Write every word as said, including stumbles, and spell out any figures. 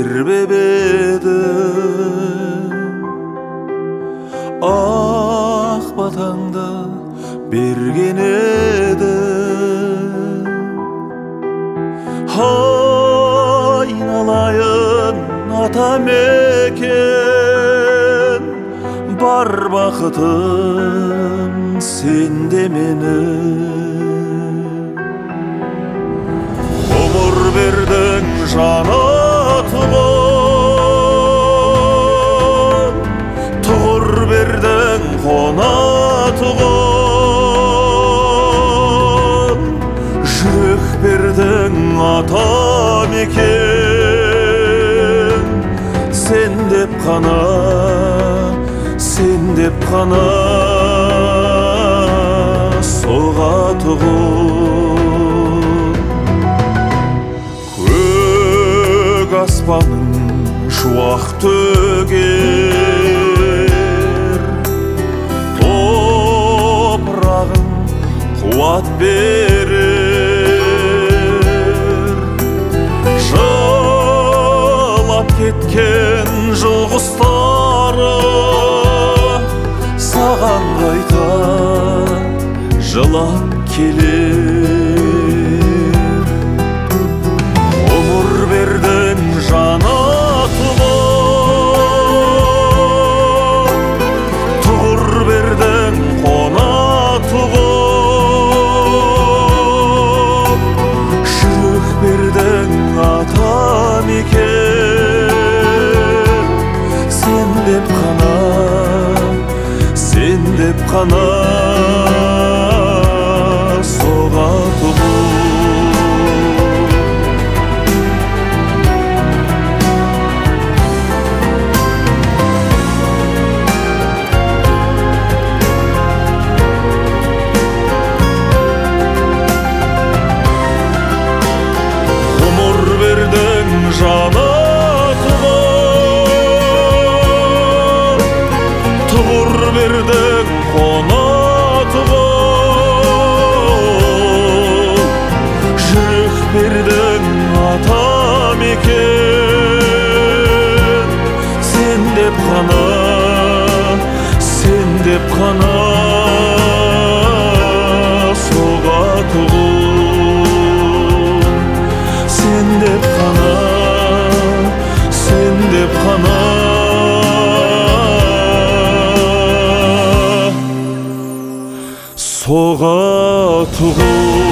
тербеп еді ақ батаңды берген еді айналайын атамекен бар бақытым сенде менің ғұмыр бердің жанатұғын тұғыр бердің қонатұғын жүрек бердің атамекен сен деп қана сен деп қана соғатұғын көк аспаның шуақ төгер топырағың қуат берер жылап кеткен жыл құстары саған қайта жылап келер ғұмыр бердің жанатұғын тұғыр бердің қонатұғын жүрек бердің атамекен сен деп қана сен деп қана соғатұғын ғұмыр бердің жанатұғын тұғыр бердің қонатұғын жүрек бердің атамекен сен деп қана сен деп қана соғатұғын сен деп қана сен деп қана соғатұғын